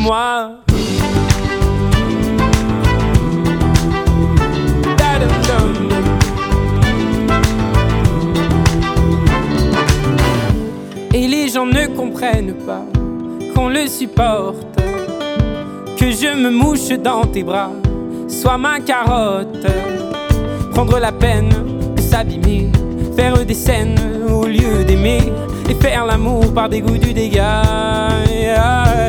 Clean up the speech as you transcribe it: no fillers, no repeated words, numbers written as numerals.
moi. Et les gens ne comprennent pas qu'on le supporte, que je me mouche dans tes bras, sois ma carotte. Prendre la peine de s'abîmer, faire des scènes au lieu d'aimer, et faire l'amour par dégoût du dégât.